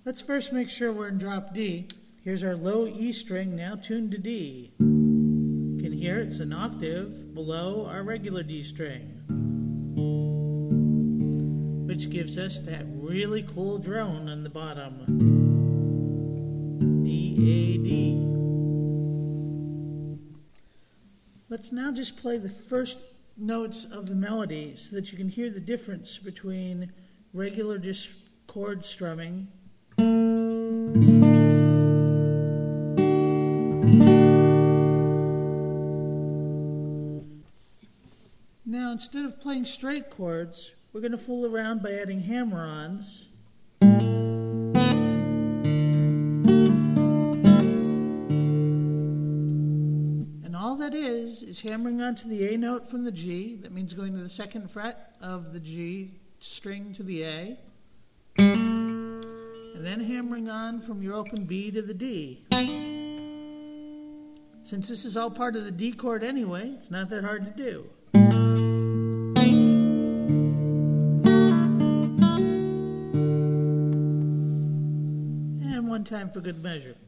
Let's first make sure we're in drop D. Here's our low E string now tuned to D. You can hear it's an octave below our regular D string, which gives us that really cool drone on the bottom. D-A-D. Let's now just play the first notes of the melody so that you can hear the difference between regular just chord strumming Now, instead of playing straight chords, we're going to fool around by adding hammer-ons. And all that is hammering onto the A note from the G. That means going to the second fret of the G string to the A. And then hammering on from your open B to the D. Since this is all part of the D chord anyway, it's not that hard to do. And one time for good measure.